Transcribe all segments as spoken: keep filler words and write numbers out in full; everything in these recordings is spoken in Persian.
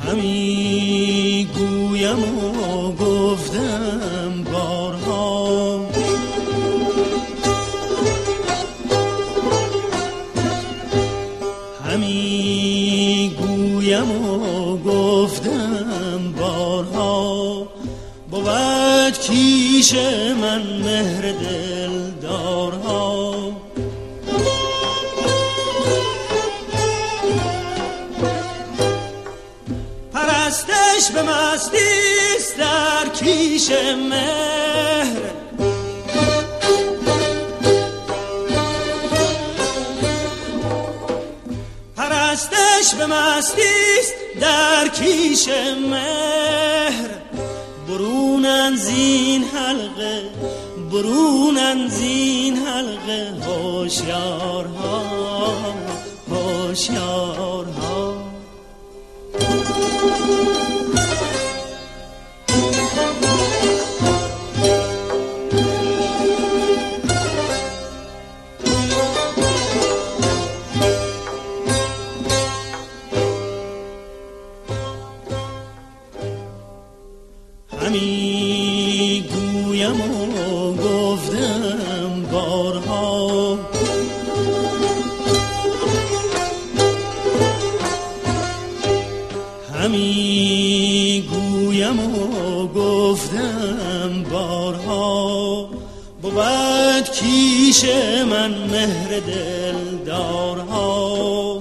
همی گویم و گفتم بارها، همی گویم و گفتم بارها، بود کیش من مهر دلدارها. پرستش به مستیست در کیش مهر، پرستش به مستیست در کیش مهر. برونن زین حلقه، برونن زین حلقه هوشیارها، هوشیارها. همی گویم و گفتم بارها، همی گویم و گفتم بارها، بود کیش من مهر دلدارها.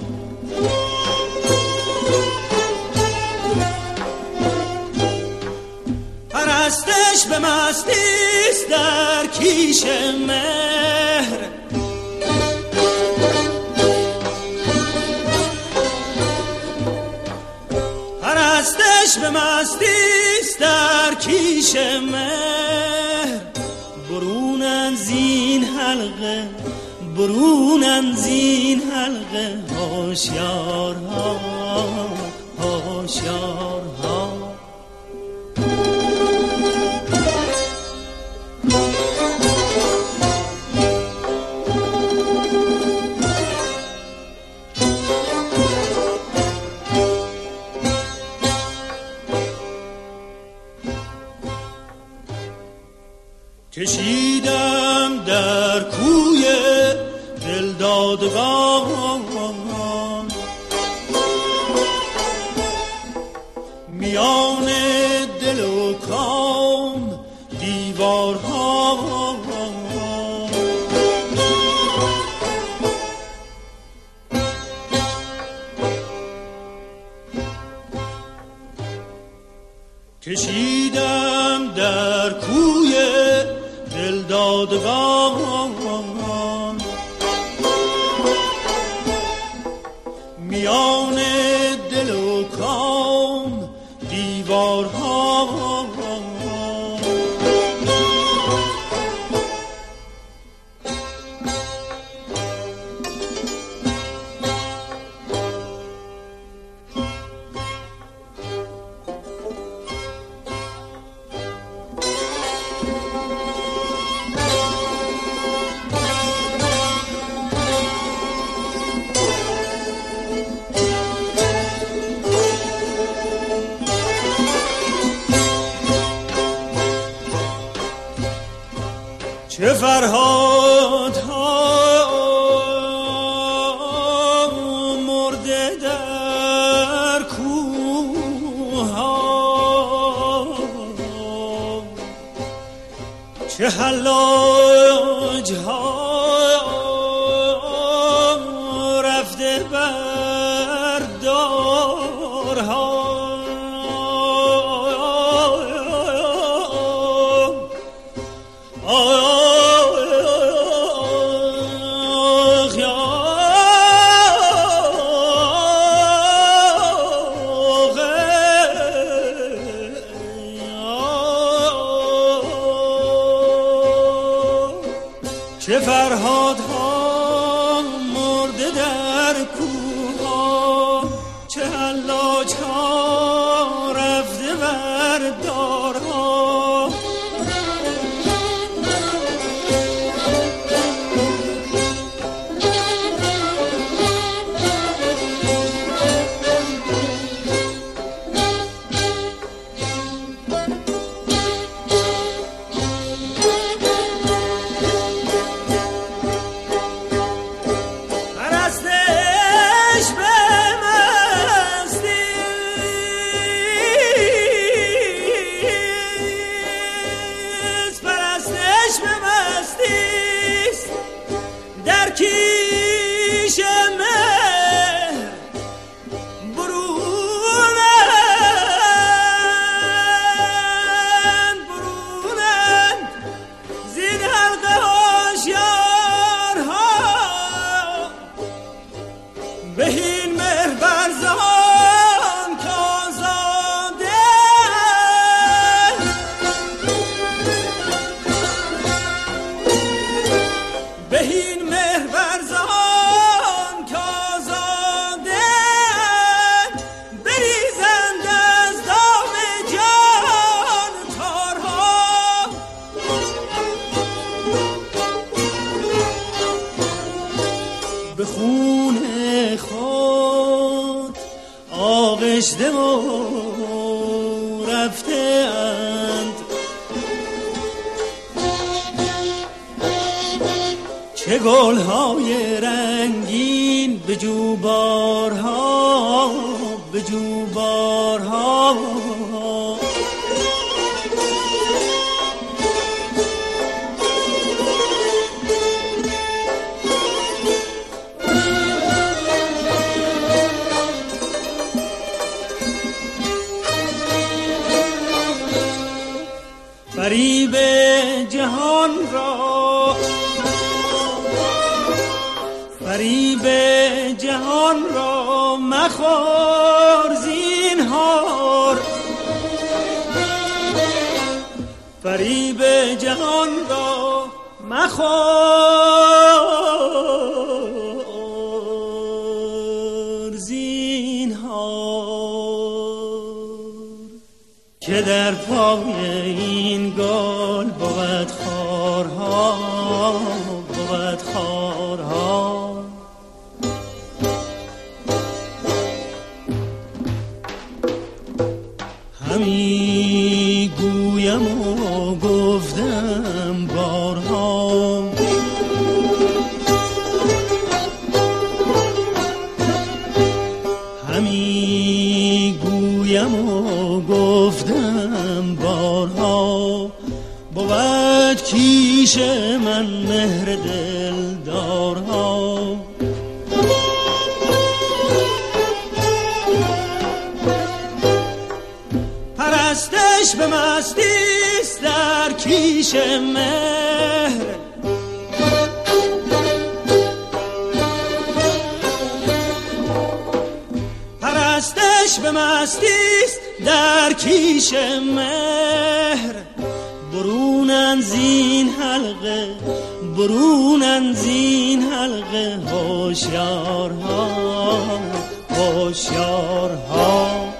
پرستش به مستیست در کیش مهر، پرستش به مستیست در کیش مهر. برونن زین حلقه، برونن زین حلقه هوشیارها، هوشیارها. کشیدم در کوی دلدادگان، میان دل و کام دیوارها. کشیدم در کوی دلدادگان، میان دل و کام دیوارها. چه فرهاد ها مرده در کوه ها، چه حلاج ها رفته بر دارها. چه فرهاد ها مرده در کوه ها، چه حلاج ها رفته بر دارها. و رفته اند. چه گل‌های رنگین به جوبارها به جوبارها، فریب جهان را فریب جهان را مخور زینهار، فریب جهان را مخور زینهار، که در پای این گل بود خارها بود خارها. همی گویم و گفتم بارها، همی گویم و گفتم بارها، بود کیش من مهر دلدارها. پرستش به مستیست در کیش مهر، پرستش به مستیست در کیش مهر. برونن زین حلقه برونن زین حلقه هوشیارها هوشیارها.